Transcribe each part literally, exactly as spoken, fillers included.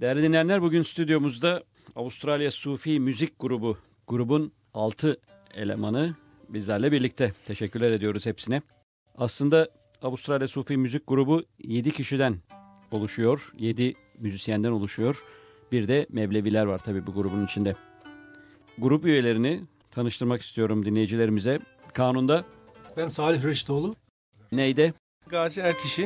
Değerli dinleyenler, bugün stüdyomuzda Avustralya Sufi Müzik Grubu, grubun altı elemanı bizlerle birlikte. Teşekkürler ediyoruz hepsine. Aslında Avustralya Sufi Müzik Grubu yedi kişiden oluşuyor, yedi müzisyenden oluşuyor. Bir de Mevleviler var tabii bu grubun içinde. Grup üyelerini tanıştırmak istiyorum dinleyicilerimize. Kanun'da ben Salih Reşitoğlu. Neyde? Gazi Erkişi.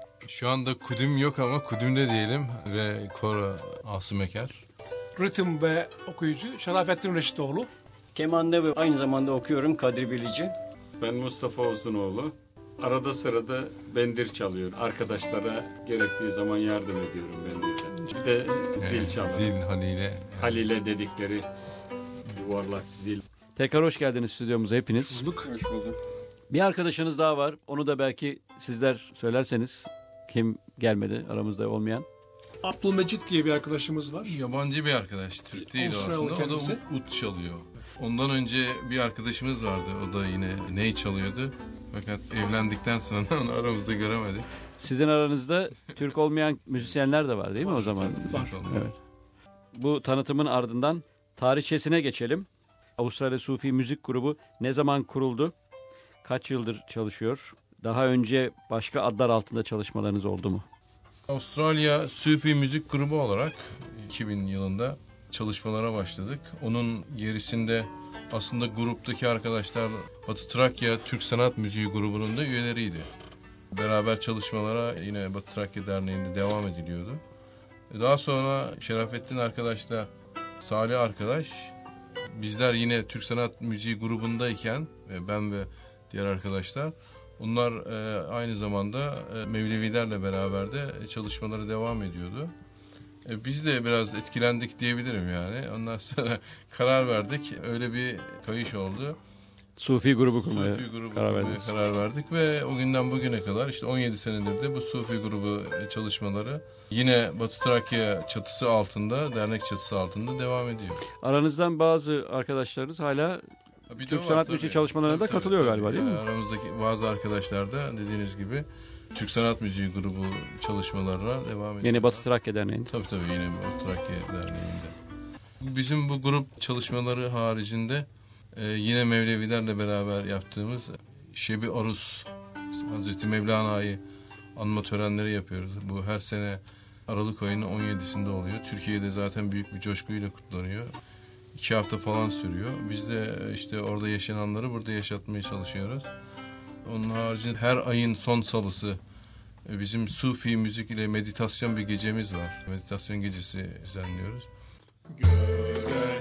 Şu anda kudüm yok ama kudümde diyelim ve koro Asım Eker. Ritim ve okuyucu Şerafettin Reşitoğlu. Kemanda ve aynı zamanda okuyorum Kadri Bilici. Ben Mustafa Uzunoğlu. Arada sırada bendir çalıyorum. Arkadaşlara gerektiği zaman yardım ediyorum bendirde. Bir de zil Evet, çalıyorum. Zil, Halile. Halile dedikleri yuvarlak zil. Tekrar hoş geldiniz stüdyomuza hepiniz. Bulduk. Hoş bulduk. Bir arkadaşınız daha var. Onu da belki sizler söylerseniz, kim gelmedi aramızda olmayan? Abdülmecit diye bir arkadaşımız var. Yabancı bir arkadaş. Türk değil o Avustralyalı aslında. kendisi. O da ut çalıyor. Ondan önce bir arkadaşımız vardı. O da yine ney çalıyordu. Fakat evlendikten sonra onu aramızda göremedik. Sizin aranızda Türk olmayan müzisyenler de var değil mi o zaman? Var. Evet. Bu tanıtımın ardından tarihçesine geçelim. Avustralya Sufi Müzik Grubu ne zaman kuruldu? Kaç yıldır çalışıyor? Daha önce başka adlar altında çalışmalarınız oldu mu? Avustralya Sufi Müzik Grubu olarak iki bin yılında çalışmalara başladık. Onun gerisinde aslında gruptaki arkadaşlar Batı Trakya Türk Sanat Müziği grubunun da üyeleriydi. Beraber çalışmalara yine Batı Trakya Derneği'nde devam ediliyordu. Daha sonra Şerafettin arkadaşla Salih arkadaş, bizler yine Türk Sanat Müziği grubundayken ben ve diğer arkadaşlar, onlar e, aynı zamanda e, Mevlevilerle beraber de çalışmaları devam ediyordu. E, biz de biraz etkilendik diyebilirim yani. Ondan sonra karar verdik. Öyle bir kayış oldu. Sufi grubu kurmaya Sufi grubu karar kurmaya verdiniz. karar verdik ve o günden bugüne kadar işte on yedi senedir de bu Sufi grubu çalışmaları yine Batı Trakya çatısı altında, dernek çatısı altında devam ediyor. Aranızdan bazı arkadaşlarınız hala Bir de Türk var sanat tabii. müziği çalışmalarına Tabii, da katılıyor tabii, galiba tabii. değil mi? Yani aramızdaki bazı arkadaşlar da dediğiniz gibi Türk Sanat Müziği grubu çalışmalarına devam ediyor. Yeni Batı Trakya Derneği'nde. Tabii tabii yine Batı Trakya Derneği'nde. Bizim bu grup çalışmaları haricinde e, yine Mevlevilerle beraber yaptığımız Şebi Arus, Hazreti Mevlana'yı anma törenleri yapıyoruz. Bu her sene Aralık ayının on yedisinde oluyor. Türkiye'de zaten büyük bir coşkuyla kutlanıyor. İki hafta falan sürüyor. Biz de işte orada yaşananları burada yaşatmaya çalışıyoruz. Onun haricinde her ayın son salısı bizim Sufi müzik ile meditasyon bir gecemiz var. Meditasyon gecesi düzenliyoruz. Göğe